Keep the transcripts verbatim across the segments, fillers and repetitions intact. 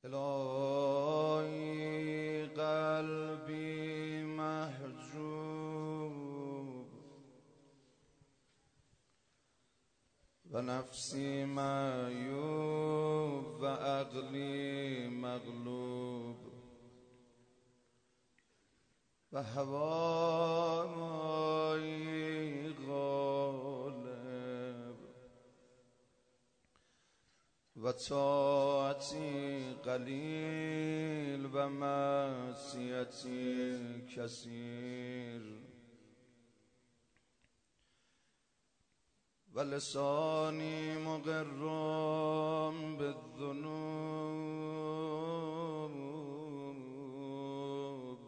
الهی قلبی محجوب و نفسی معیوب و عقلی مغلوب و هوایی غالب و طاعتی قلیل و معصیتی کثیر و لسانی مقر بالذنوب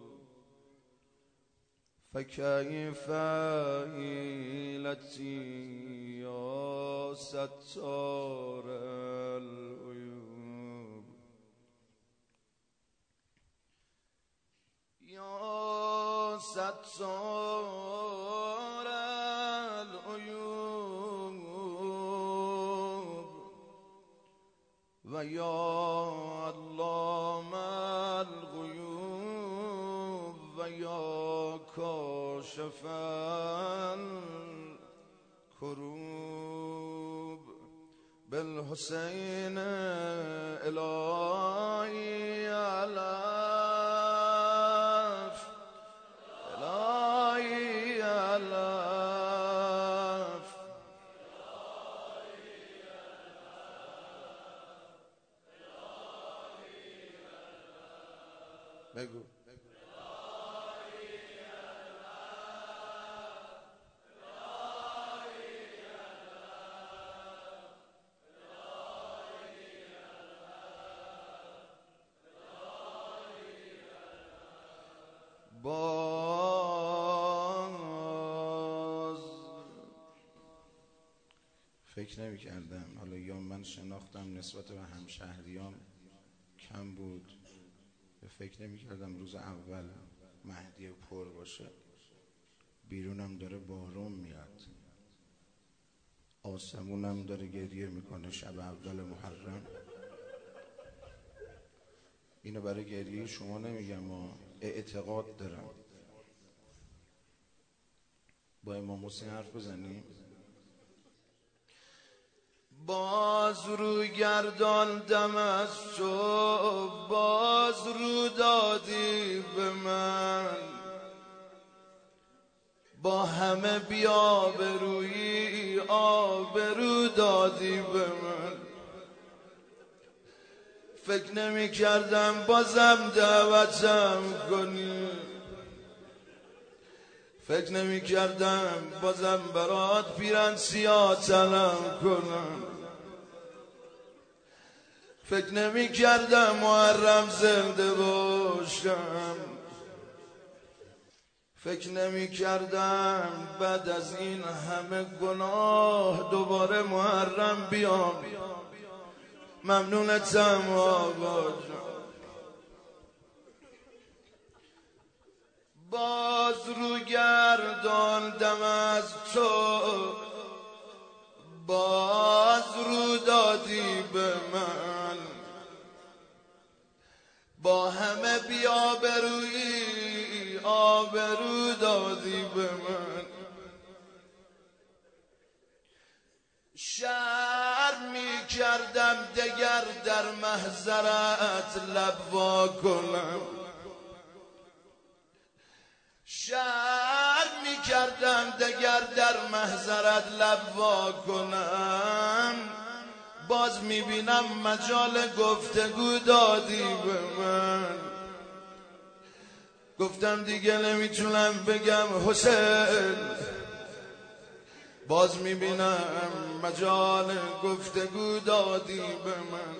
فکیف حیلتی یا ستار العیوب یا ستار العیوب و یا علام الغیوب و یا کاشف الکروب بالحسین الهی علف الهی علف بگو باز فکر نمی کردم، حالا یا من شناختم نسبت به همشهریام کم بود، فکر نمی کردم روز اول مهدی پر باشه. بیرونم داره بارون میاد، آسمونم داره گریه میکنه شب اول محرم. اینو برای گریه شما نمیگم، ما اعتقاد دارم. با امام حسین حرف بزنیم. باز رو گرداندم از تو، باز رو دادی به من، با همه بی‌آبرویی آبرو دادی به من. فکر نمی کردم بازم دعوتم کنی، فکر نمی کردم بازم برات پیرن سیاه تنم کنم، فکر نمی کردم محرم زنده باشم، فکر نمی کردم بعد از این همه گناه دوباره محرم بیام. ممنونتم آقا جان. باز رو گرداندم از تو، باز رو دادی به من، با همه بی‌آبرویی آبرو دادی به من. شرم می کردم دگر در محضرت لب وا کنم، شرم می کردم دگر در محضرت لب وا کنم. باز می بینم مجال گفتگو دادی به من. گفتم دیگه نمیتونم بگم حسین، باز می بینم مجال گفتگو دادی به من.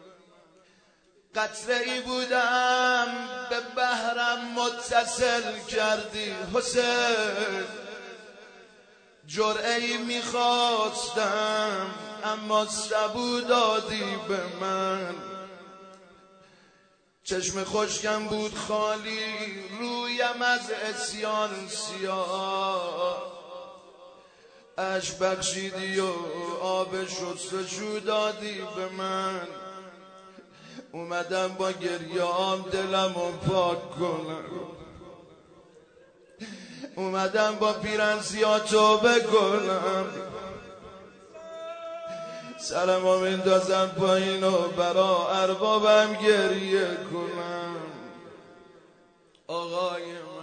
قطره ای بودم به بحرم متصل کردی حسین، جرعه ای میخواستم اما سبو دادی به من. چشم خشکم بود خالی، رویم از عصیان سیاه، اش بخشیدی و آب شستشو دادی به من. اومدم با گریام دلمو پاک کنم، اومدم با پیرنسیا توبه کنم، سرمو میندازم پایین و برا اربابم گریه کنم. آقای من